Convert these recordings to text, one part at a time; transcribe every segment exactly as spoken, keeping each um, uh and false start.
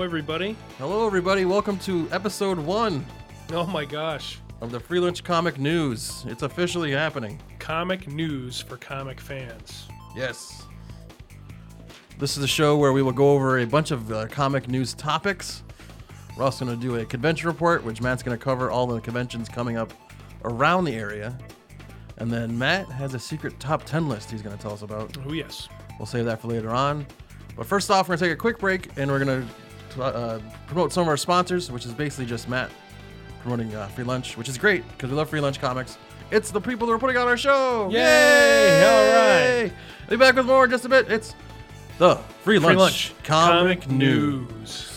everybody. Hello, everybody. Welcome to episode one Oh my gosh. of the Free Lunch Comic News. It's officially happening. Comic news for comic fans. Yes. This is a show where we will go over a bunch of uh, comic news topics. We're also going to do a convention report, which Matt's going to cover all the conventions coming up around the area. And then Matt has a secret top ten list he's going to tell us about. Oh, yes. We'll save that for later on. But first off, we're going to take a quick break, and we're going to uh, promote some of our sponsors, which is basically just Matt promoting uh, Free Lunch, which is great because we love Free Lunch comics. It's the people that are putting on our show. Yay! Yay! All right. I'll be back with more in just a bit. It's the Free Lunch, Free Lunch Comic, Comic News. News.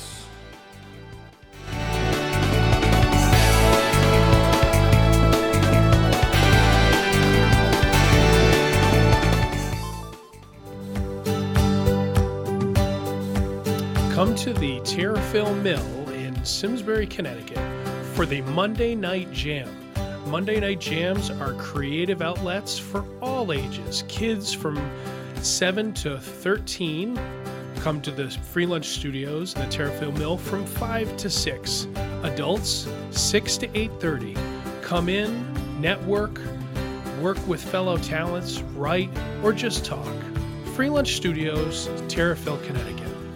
Come to the Terrafil Mill in Simsbury, Connecticut for the Monday Night Jam. Monday Night Jams are creative outlets for all ages. Kids from seven to thirteen come to the Free Lunch Studios in the Terrafil Mill from five to six. Adults, six to eight thirty. Come in, network, work with fellow talents, write, or just talk. Free Lunch Studios, Terrafil, Connecticut.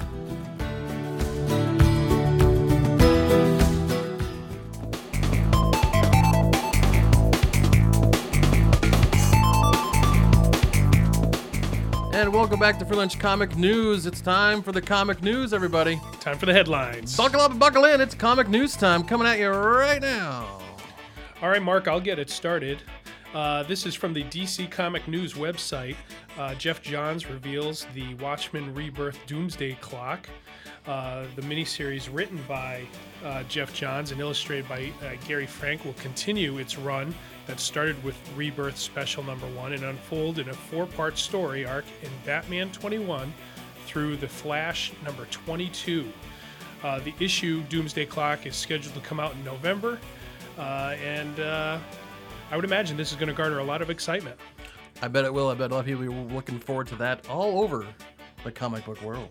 And welcome back to Free Lunch Comic News. It's time for the comic news, everybody. Time for the headlines. Buckle up and buckle in. It's comic news time coming at you right now. All right, Mark, I'll get it started. Uh, this is from the D C Comic News website. Uh, Jeff Johns reveals the Watchmen Rebirth Doomsday Clock. Uh, the miniseries written by uh, Jeff Johns and illustrated by uh, Gary Frank will continue its run that started with Rebirth Special Number One and unfold in a four-part story arc in Batman twenty-one through The Flash Number twenty-two. Uh, the issue Doomsday Clock is scheduled to come out in November, uh, and uh, I would imagine this is going to garner a lot of excitement. I bet it will. I bet a lot of people will be looking forward to that all over the comic book world.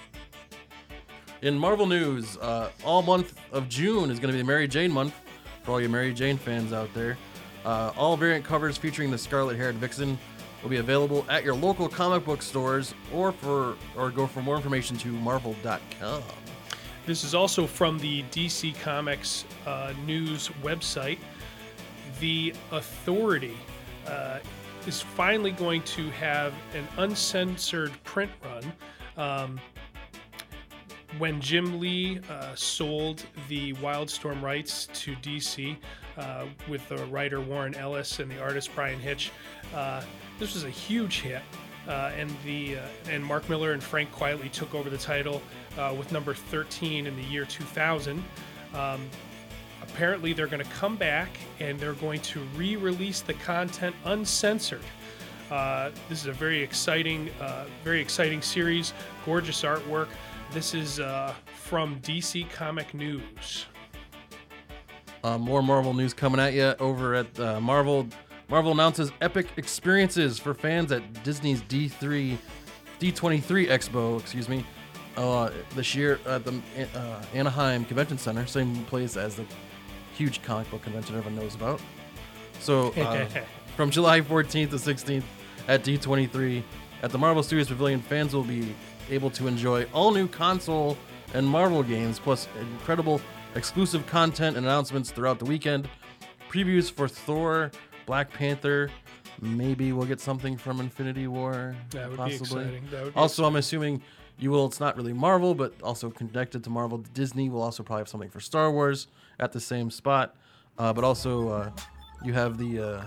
In Marvel news, uh, all month of June is going to be the Mary Jane month for all you Mary Jane fans out there. Uh, all variant covers featuring the Scarlet-Haired Vixen will be available at your local comic book stores, or for or go for more information to marvel dot com. This is also from the D C Comics uh, news website. The Authority uh, is finally going to have an uncensored print run. Um, when Jim Lee uh, sold the Wildstorm rights to D C uh, with the writer Warren Ellis and the artist Brian Hitch, uh, this was a huge hit. Uh, and the uh, and Mark Miller and Frank quietly took over the title uh, with number thirteen in the year two thousand. Um, apparently, they're going to come back and they're going to re-release the content uncensored. Uh, this is a very exciting, uh, very exciting series. Gorgeous artwork. This is uh, from D C Comic News. Uh, more Marvel news coming at you over at uh, Marvel. Marvel announces epic experiences for fans at Disney's D three, D twenty-three Expo, excuse me, uh, this year at the uh, Anaheim Convention Center, same place as the huge comic book convention everyone knows about. So uh, from July fourteenth to sixteenth at D twenty-three at the Marvel Studios Pavilion, fans will be able to enjoy all new console and Marvel games, plus incredible exclusive content and announcements throughout the weekend. Previews for Thor, Black Panther, maybe we'll get something from Infinity War. That would possibly. be exciting. That would be also, exciting. I'm assuming you will. It's not really Marvel, but also connected to Marvel. Disney will also probably have something for Star Wars at the same spot. Uh, but also, uh, you have the uh,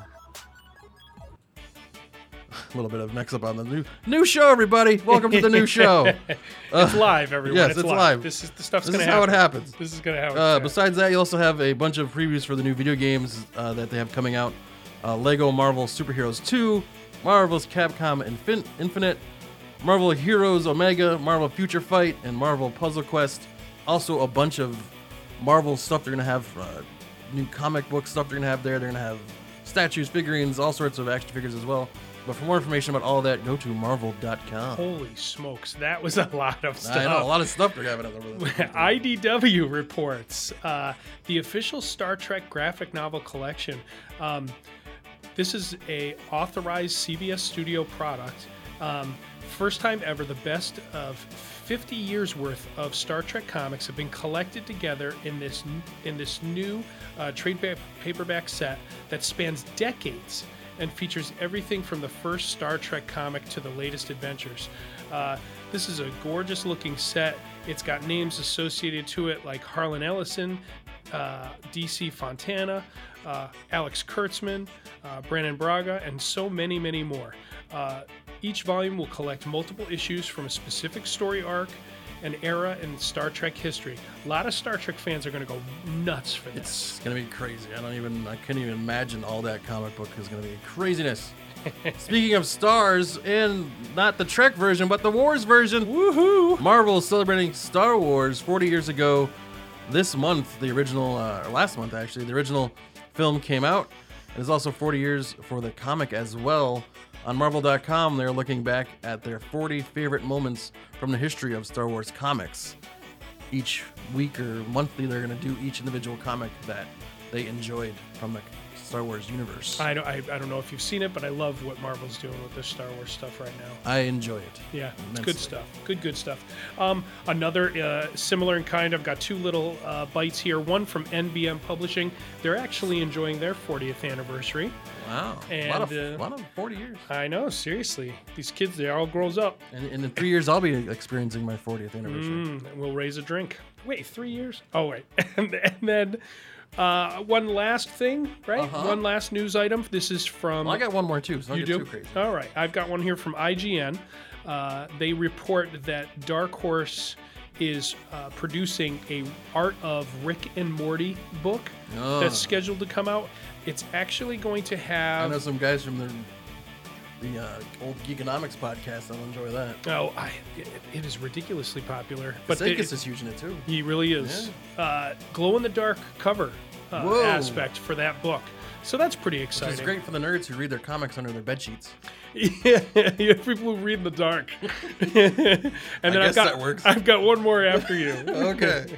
a little bit of mix up on the new new show. Everybody, welcome to the new show. It's live, everyone. yes, it's, it's live. live. This is the stuff's This going is to how happen. it happens. This is going to happen. Uh, besides that, you also have a bunch of previews for the new video games uh, that they have coming out. Uh, Lego Marvel Superheroes two, Marvel's Capcom Infin- Infinite, Marvel Heroes Omega, Marvel Future Fight, and Marvel Puzzle Quest. Also a bunch of Marvel stuff they're going to have, uh, new comic book stuff they're going to have there. They're going to have statues, figurines, all sorts of action figures as well. But for more information about all of that, go to marvel dot com. Holy smokes, that was a lot of stuff. I know, a lot of stuff they're having over there. I D W reports uh, the official Star Trek graphic novel collection. Um, this is a authorized C B S Studio product. Um, first time ever, the best of fifty years worth of Star Trek comics have been collected together in this in this new uh, trade paperback set that spans decades and features everything from the first Star Trek comic to the latest adventures. Uh, this is a gorgeous looking set. It's got names associated to it like Harlan Ellison, uh, D C Fontana, uh, Alex Kurtzman, uh, Brandon Braga, and so many, many more. Uh, each volume will collect multiple issues from a specific story arc, an era in Star Trek history. A lot of Star Trek fans are going to go nuts for this. It's going to be crazy. I don't even, I couldn't even imagine all that comic book is going to be craziness. Speaking of stars, and not the Trek version, but the Wars version. Woohoo! Marvel is celebrating Star Wars forty years ago. This month, the original, uh, or last month actually, the original film came out. And it's also forty years for the comic as well. On marvel dot com, they're looking back at their forty favorite moments from the history of Star Wars comics. Each week or monthly, they're going to do each individual comic that they enjoyed from the Star Wars universe. I don't, I, I don't know if you've seen it, but I love what Marvel's doing with this Star Wars stuff right now. I enjoy it. Yeah, it's immensely. good stuff. Good, good stuff. Um, another uh, similar in kind, I've got two little uh, bites here. One from N B M Publishing. They're actually enjoying their fortieth anniversary. Wow. And, a lot of, uh, a lot of forty years. I know, seriously. These kids, they all grows up. And, and in three years, I'll be experiencing my fortieth anniversary. Mm, we'll raise a drink. Wait, three years? Oh, wait. and, and then uh, one last thing, right? Uh-huh. One last news item. This is from... Well, I got one more too, so don't You get do? too crazy. All right. I've got one here from I G N. Uh, they report that Dark Horse is uh, producing a Art of Rick and Morty book Oh. that's scheduled to come out. It's actually going to I have... know some guys from the the uh, old Geekonomics podcast. I'll enjoy that. Oh, I, it, it is ridiculously popular. But But it- Seikis is huge in it too. he really is. Uh, glow-in-the-dark cover uh, Whoa. aspect for that book. So that's pretty Which exciting. is great for the nerds who read their comics under their bed sheets. Yeah, you have people who read in the dark. and then I I've guess got that works. I've got one more after you. Okay.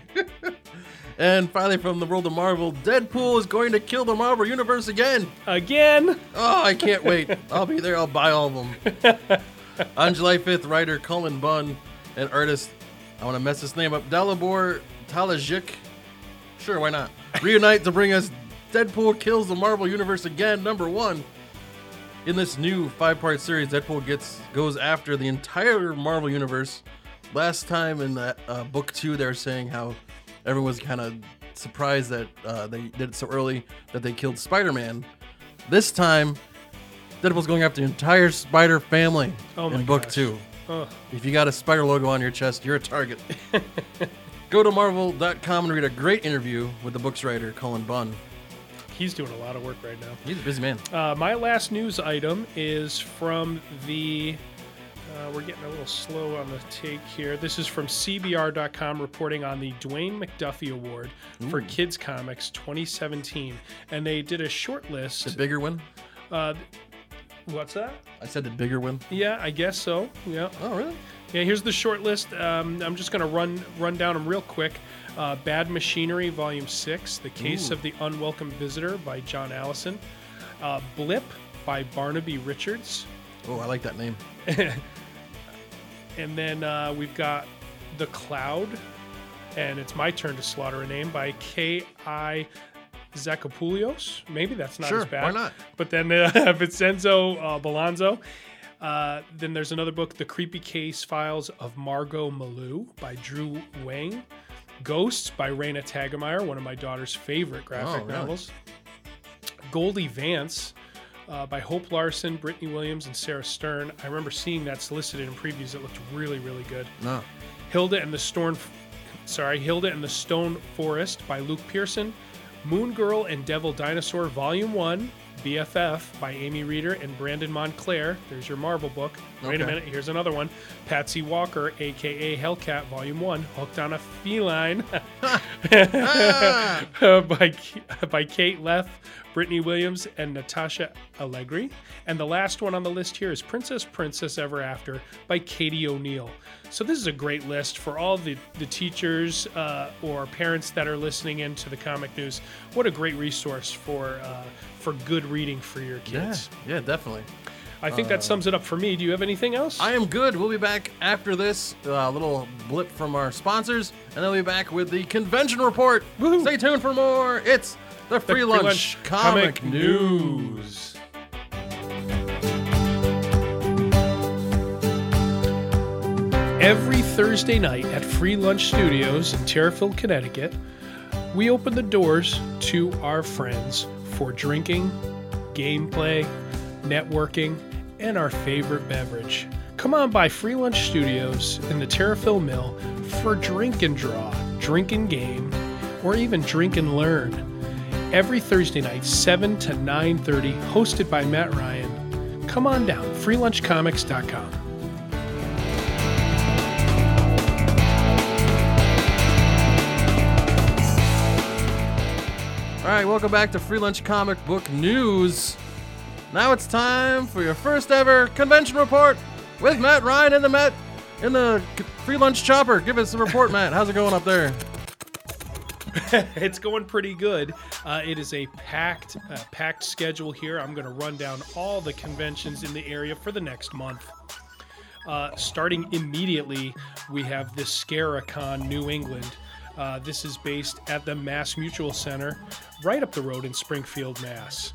And finally, from the world of Marvel, Deadpool is going to kill the Marvel Universe again. Again. Oh, I can't wait. I'll be there. I'll buy all of them. On July fifth, writer Cullen Bunn and artist, I want to mess this name up, Dalibor Talajic. Sure, why not? Reunite to bring us Deadpool Kills the Marvel Universe Again, number one. In this new five-part series, Deadpool gets goes after the entire Marvel Universe. Last time in that uh, book two, they were saying how everyone was kind of surprised that uh, they did it so early that they killed Spider-Man. This time, Deadpool's going after the entire Spider family Oh my in book gosh. two. Ugh. If you got a Spider logo on your chest, you're a target. Go to marvel dot com and read a great interview with the book's writer, Cullen Bunn. He's doing a lot of work right now. He's a busy man. Uh, my last news item is from the. Uh, we're getting a little slow on the take here. This is from C B R dot com reporting on the Dwayne McDuffie Award for Ooh. Kids Comics twenty seventeen. And they did a short The list. bigger one? Uh, what's that? I said the bigger one. Yeah, I guess so. Yeah. Oh, really? Yeah, here's the short list. Um, I'm just going to run run down them real quick. Uh, Bad Machinery, Volume six, The Case Ooh. of the Unwelcome Visitor by John Allison. Uh, Blip by Barnaby Richards. Oh, I like that name. And then uh, we've got The Cloud, and it's my turn to slaughter a name by K I Zacopoulios. Maybe that's not Sure, as bad. why not? But then uh, Vincenzo uh, Balanzo. Uh, then there's another book, The Creepy Case Files of Margot Malou by Drew Wang. Ghosts by Raina Tagemeyer, one of my daughter's favorite graphic Oh, really? novels. Goldie Vance uh, by Hope Larson, Brittany Williams, and Sarah Stern. I remember seeing that solicited in previews. It looked really, really good. No. Hilda and the Storm, sorry, Hilda and the Stone Forest by Luke Pearson. Moon Girl and Devil Dinosaur Volume one B F F by Amy Reeder and Brandon Montclair. There's your Marvel book. Wait Okay. a minute, here's another one. Patsy Walker, a k a. Hellcat, Volume one, Hooked on a Feline by, by Kate Leth, Brittany Williams, and Natasha Allegri. And the last one on the list here is Princess Princess Ever After by Katie O'Neill. So this is a great list for all the, the teachers uh, or parents that are listening into the comic news. What a great resource for uh, for good reading for your Yeah, kids. yeah, definitely. I think that sums it up for me. Do you have anything else? I am good. We'll be back after this uh, little blip from our sponsors, and then we'll be back with the convention report. Woohoo. Stay tuned for more. It's the Free, Free Lunch, Lunch Comic, Comic News. Every Thursday night at Free Lunch Studios in Terriffill, Connecticut, we open the doors to our friends for drinking, gameplay, networking, and our favorite beverage. Come on by Free Lunch Studios in the Terriffill Mill for drink and draw, drink and game, or even drink and learn. Every Thursday night, seven to nine thirty, hosted by Matt Ryan. Come on down, free lunch comics dot com. All right, welcome back to Free Lunch Comic Book News. Now it's time for your first ever convention report with Matt Ryan in the Matt in the Free Lunch Chopper. Give us a report, Matt. How's it going up there? It's going pretty good. Uh, it is a packed, uh, packed schedule here. I'm going to run down all the conventions in the area for the next month. Uh, starting immediately, we have the Scaricon New England. Uh, this is based at the Mass Mutual Center, right up the road in Springfield, Mass.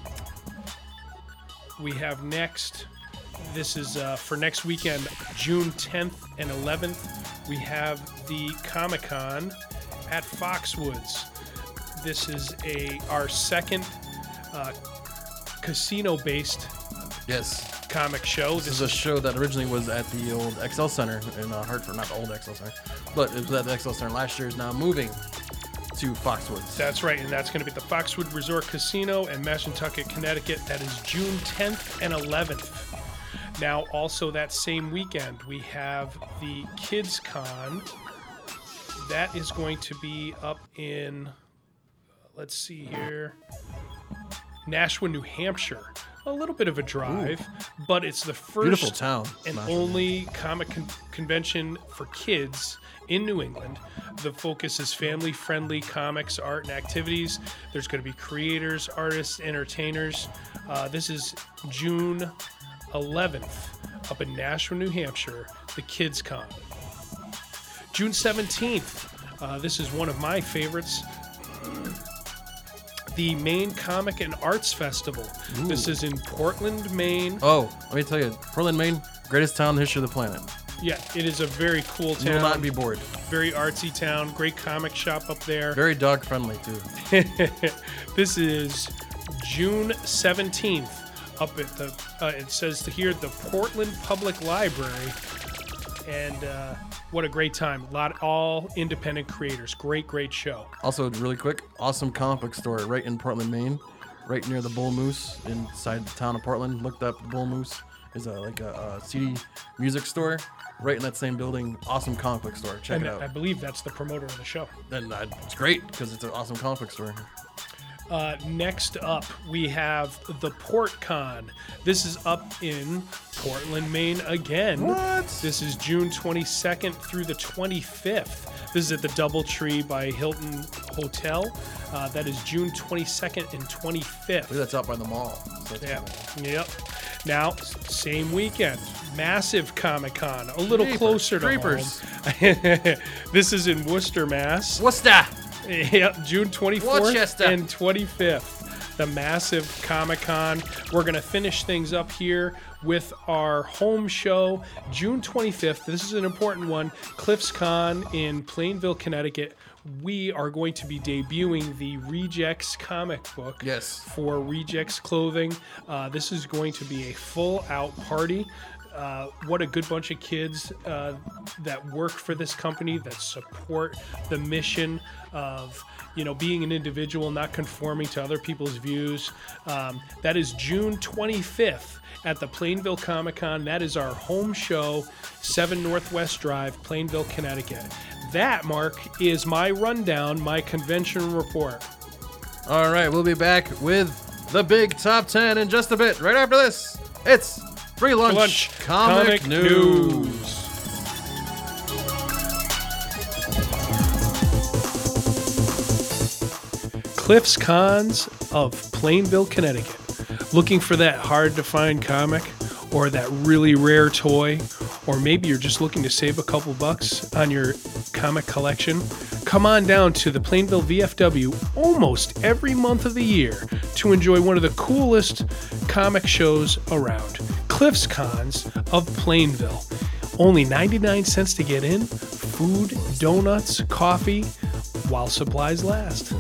We have next, this is uh, for next weekend, June tenth and eleventh, we have the Comic-Con at Foxwoods. This is a our second uh, casino-based Yes. comic show. This is a show that originally was at the old X L Center in uh, Hartford, not the old X L Center, but it was at the X L Center last year. Is now moving to Foxwoods. That's right, and that's going to be at the Foxwood Resort Casino in Mashantucket, Connecticut. That is June tenth and eleventh. Now, also that same weekend, we have the Kids Con. That is going to be up in, let's see here, Nashua, New Hampshire. A little bit of a drive, Ooh. But it's the first Beautiful town. and Nashua. only comic con- convention for kids in New England. The focus is family-friendly comics, art, and activities. There's going to be creators, artists, entertainers. Uh, this is June eleventh up in Nashua, New Hampshire, the Kids Con. June seventeenth, uh, this is one of my favorites, the Maine Comic and Arts Festival. Ooh. This is in Portland, Maine. Oh, let me tell you, Portland, Maine, greatest town in the history of the planet. Yeah, it is a very cool You will town. not be bored. Very artsy town. Great comic shop up there. Very dog friendly too. This is June seventeenth up at the, uh, it says to here, the Portland Public Library. And uh, what a great time. A lot, all independent creators. Great, great show. Also, really quick, awesome comic book store right in Portland, Maine, right near the Bull Moose inside the town of Portland. Looked up Bull Moose is a, like a, a C D music store right in that same building. Awesome comic book store. Check And it out. I believe that's the promoter of the show. And uh, it's great because it's an awesome comic book store. Uh, next up, we have the PortCon. This is up in Portland, Maine again. What? This is June twenty-second through the twenty-fifth. This is at the Doubletree by Hilton Hotel. Uh, that is June twenty-second and I twenty-fifth. believe that's out by the mall. So that's Yeah. kinda- Yep. Now, s- same weekend, massive Comic-Con, a little Jeepers, closer to creepers. home. This is in Worcester, Mass. What's that? Yep, June twenty-fourth Worcester. and twenty-fifth. The massive Comic-Con. We're going to finish things up here with our home show, June twenty-fifth. This is an important one. Cliffs Con in Plainville, Connecticut. we are going to be debuting the Rejects comic book Yes. for Rejects Clothing. Uh, this is going to be a full-out party. Uh, what a good bunch of kids uh, that work for this company, that support the mission of, you know, being an individual, not conforming to other people's views. Um, that is June twenty-fifth at the Plainville Comic Con. That is our home show, seven Northwest Drive, Plainville, Connecticut. That, Mark, is my rundown, my convention report. All right, we'll be back with the big top ten in just a bit. Right after this, it's Free Lunch, Lunch Comic, Comic News. News. Cliff's Cons of Plainville, Connecticut. Looking for that hard-to-find comic or that really rare toy, or maybe you're just looking to save a couple bucks on your comic collection? Come on down to the Plainville V F W almost every month of the year to enjoy one of the coolest comic shows around. Cliff's Cons of Plainville. Only ninety-nine cents to get in. Food, donuts, coffee, while supplies last.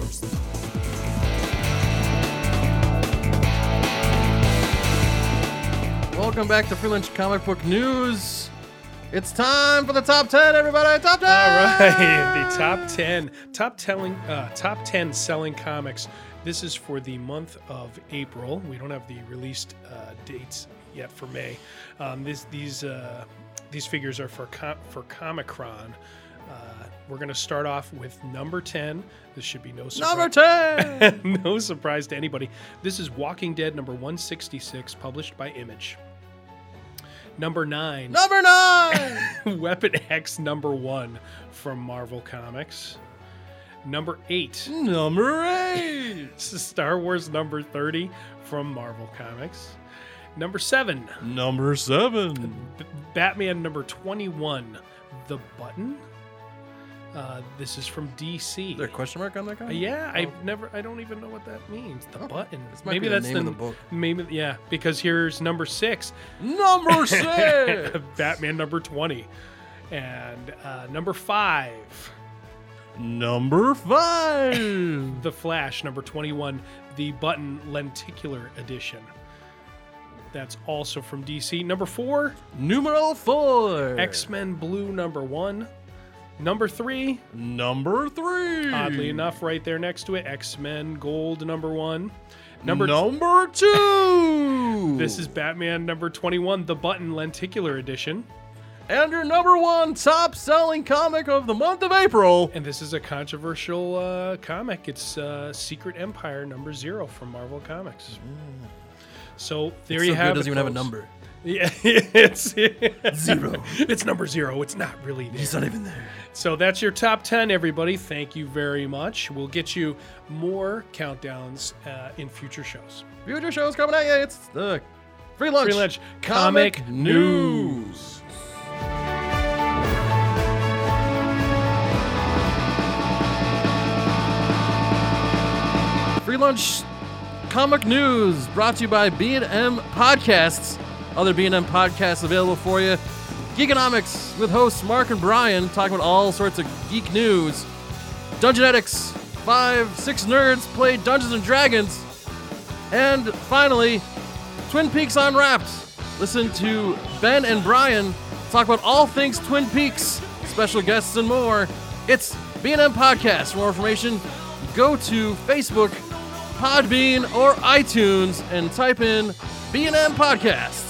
Welcome back to Free Lunch Comic Book News. It's time for the top ten, everybody. Top ten. All right, the top ten, top telling, uh, top ten selling comics. This is for the month of April. We don't have the released uh, dates yet for May. Um, this, these uh, these figures are for com- for Comicron. Uh, we're going to start off with number ten. This should be no surprise. Number ten. No surprise to anybody. This is Walking Dead number one sixty-six, published by Image. Number nine. Number nine. Weapon X number one from Marvel Comics. Number eight. Number eight. Star Wars number thirty from Marvel Comics. Number seven. Number seven. B- Batman number twenty-one. The Button. Uh, this is from D C. Is there a question mark on that guy? Uh, yeah, I've never. I don't even know what that means. The Oh, Button. this might Maybe be the that's name of the book. Maybe yeah, because here's number six. Number six. Batman number twenty, and uh, number five. Number five. The Flash number twenty-one. The Button Lenticular Edition. That's also from D C. Number four. Numero four. X-Men Blue number one. Number three. Number three. Oddly enough, right there next to it, X-Men Gold number one. Number Number two. This is Batman number twenty-one, The Button Lenticular Edition. And your number one top-selling comic of the month of April. And this is a controversial uh, comic. It's uh, Secret Empire number zero from Marvel Comics. So there It's you so have good, it. doesn't even have a folks. number. Yeah, it's Zero. It's number zero. It's not really there. He's not even there. So that's your top ten, everybody. Thank you very much. We'll get you more countdowns uh, in future shows. Future shows coming at you. It's the Free Lunch, Free Lunch Comic, Comic News. Free Lunch Comic News brought to you by B and M Podcasts. Other B and M podcasts available for you. Geekonomics with hosts Mark and Brian talking about all sorts of geek news. Dungeonetics, five, six nerds play Dungeons and Dragons. And finally, Twin Peaks Unwrapped. Listen to Ben and Brian talk about all things Twin Peaks, special guests and more. It's B and M Podcast. For more information, go to Facebook, Podbean, or iTunes and type in B and M Podcasts.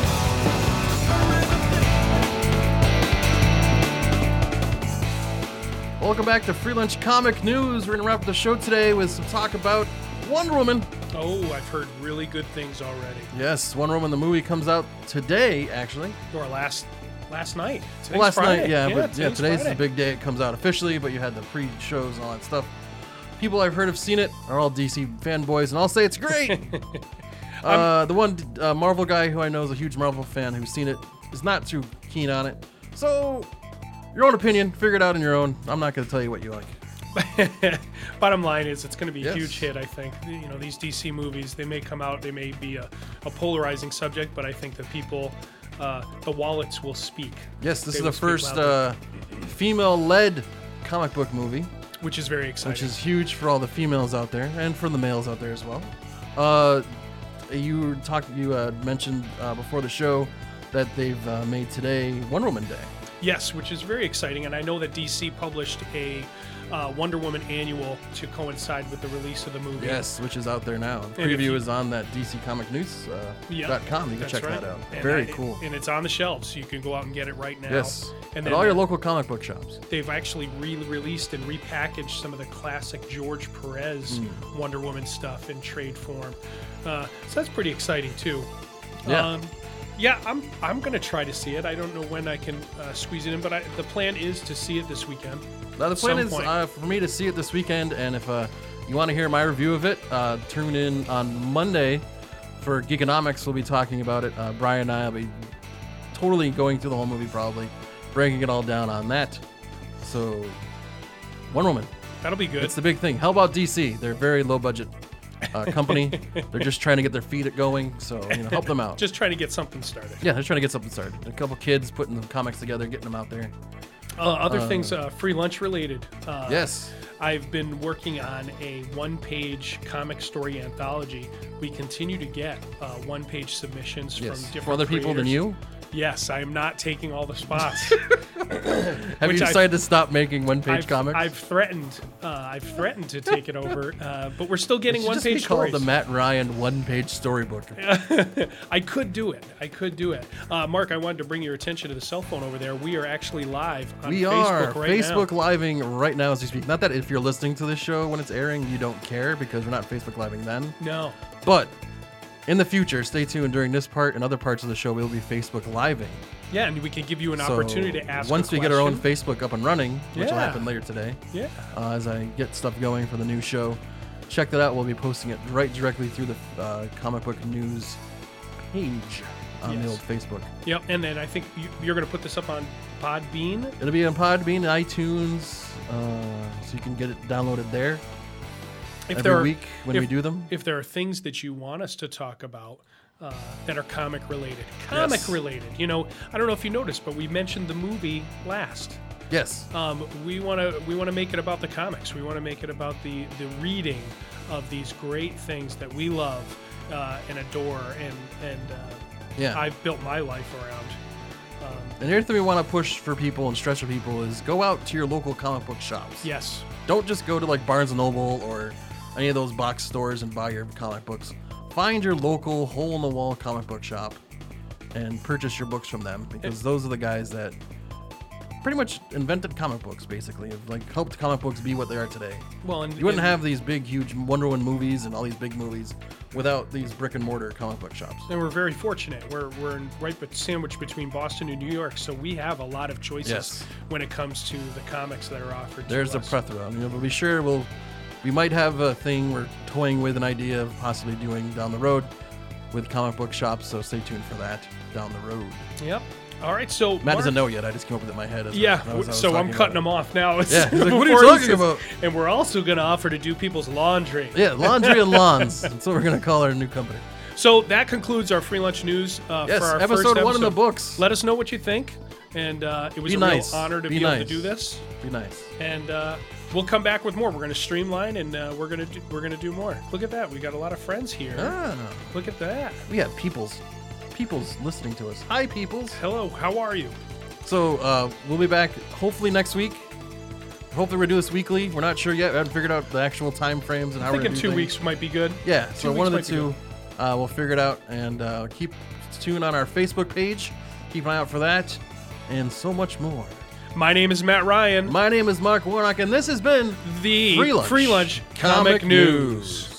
Welcome back to Free Lunch Comic News. We're going to wrap up the show today with some talk about Wonder Woman. Oh, I've heard really good things already. Yes, Wonder Woman, the movie comes out today, actually. Or last last night. Today's Well, last Friday. night, yeah, but yeah, today's Friday. the big day it comes out officially, but you had the pre-shows and all that stuff. People I've heard have seen it are all D C fanboys, and I'll say it's great. uh, the one uh, Marvel guy who I know is a huge Marvel fan who's seen it is not too keen on it. So, your own opinion, figure it out on your own. I'm not going to tell you what you like. Bottom line is, it's going to be a Yes. huge hit. I think you know these D C movies. They may come out. They may be a, a polarizing subject, but I think the people, uh, the wallets will speak. Yes, this They is will the speak first loudly. uh, female-led comic book movie. which is very exciting. Which is huge for all the females out there and for the males out there as well. Uh, you talked, you uh, mentioned uh, before the show that they've uh, made today Wonder Woman Day. Yes, which is very exciting, and I know that D C published a uh, Wonder Woman annual to coincide with the release of the movie. Yes, which is out there now. The And if preview you- is on that D C Comic News uh, Yeah, dot com. You can that's check right. that out. And Very I- cool. And it's on the shelves, so you can go out and get it right now. Yes, And at then all your local comic book shops. they've actually re-released and repackaged some of the classic George Perez Hmm. Wonder Woman stuff in trade form. Uh, so that's pretty exciting too. Yeah. Um, yeah, I'm I'm gonna try to see it. I don't know when I can uh, squeeze it in, but I, the plan is to see it this weekend. Now the plan Some is point. uh, for me to see it this weekend, and if uh, you want to hear my review of it, uh, tune in on Monday for Geekonomics. We'll be talking about it. Uh, Brian and I will be totally going through the whole movie, probably breaking it all down on that. So, Wonder Woman, That'll be good. it's the big thing. How about D C? They're a very low budget uh, company. They're just trying to get their feet going, so you know, help them out. Just trying to get something started. Yeah, they're trying to get something started. A couple kids putting the comics together, getting them out there. Uh, other things, uh, free lunch related. Uh, Yes. I've been working on a one-page comic story anthology. We continue to get uh, one-page submissions Yes. from different For other people than creators. you. Yes, I am not taking all the spots. Have Which you I've- decided to stop making one-page I've, comics? I've threatened. Uh, I've threatened to take it over, uh, but we're still getting It should just be one-page called stories. the Matt Ryan one-page storybook. I could do it. I could do it. Uh, Mark, I wanted to bring your attention to the cell phone over there. We are actually live on We Facebook are right Facebook now. living right now as we speak. Not that if you're listening to this show when it's airing, you don't care because we're not Facebook living then. No. But in the future, stay tuned. During this part and other parts of the show, we'll be Facebook living. Yeah, and we can give you an So opportunity to ask. once a we get our own question. Facebook up and running, which will Yeah. happen later today, Yeah. uh, as I get stuff going for the new show, check that out. We'll be posting it right directly through the uh, comic book news page on the Yes. old Facebook. Yep. And then I think you, you're going to put this up on Podbean. It'll be on Podbean, iTunes, uh, so you can get it downloaded there If every there are, week when if, we do them. If there are things that you want us to talk about uh, that are comic related, comic Yes. related. You know, I don't know if you noticed, but we mentioned the movie last. Yes. Um, we want to we want to make it about the comics. We want to make it about the the reading of these great things that we love uh, and adore, and and uh, Yeah. I've built my life around. Um, And the other thing we want to push for people and stress for people is go out to your local comic book shops. yes. Don't just go to like Barnes and Noble or any of those box stores and buy your comic books. Find your local hole-in-the-wall comic book shop and purchase your books from them because those are the guys that pretty much invented comic books, basically, have like helped comic books be what they are today. Well, and You wouldn't and, have these big, huge Wonder Woman movies and all these big movies without these brick and mortar comic book shops. And we're very fortunate. We're we're in right but sandwiched between Boston and New York, so we have a lot of choices Yes. when it comes to the comics that are offered. There's to a us. plethora. You know, but be sure we'll we might have a thing we're toying with an idea of possibly doing down the road with comic book shops. So stay tuned for that down the road. Yep. All right. So Matt Mark- doesn't know yet. I just came up with it in my head. As I- Yeah, as I was- I was so I'm talking cutting about them off now. It's Yeah, he's like, "What are you before he talking says- about?" And we're also going to offer to do people's laundry. it. Yeah, laundry and lawns. That's what we're gonna call our new company. So that concludes our free lunch news uh, Yes, for our episode first episode. one in the books. Let us know what you think, and uh, it was Be a nice. real honor to Be be, able nice. to do this. Be nice. And uh, we'll come back with more. We're going to streamline, and uh, we're going to do, we're going to do more. Look at that. We got a lot of friends here. Ah, Look at that. we have people's people's listening to us. Hi, peoples. Hello. How are you? So uh, we'll be back hopefully next week. Hopefully we do this weekly. We're not sure yet. We haven't figured out the actual time frames and how I we're think in gonna two do things. weeks might be good. Yeah, so Two one of the weeks might be two, uh, we'll figure it out and uh, keep tuned on our Facebook page. Keep an eye out for that and so much more. My name is Matt Ryan. My name is Mark Warnock, and this has been The Free Lunch, Free Lunch Comic Comic News. News.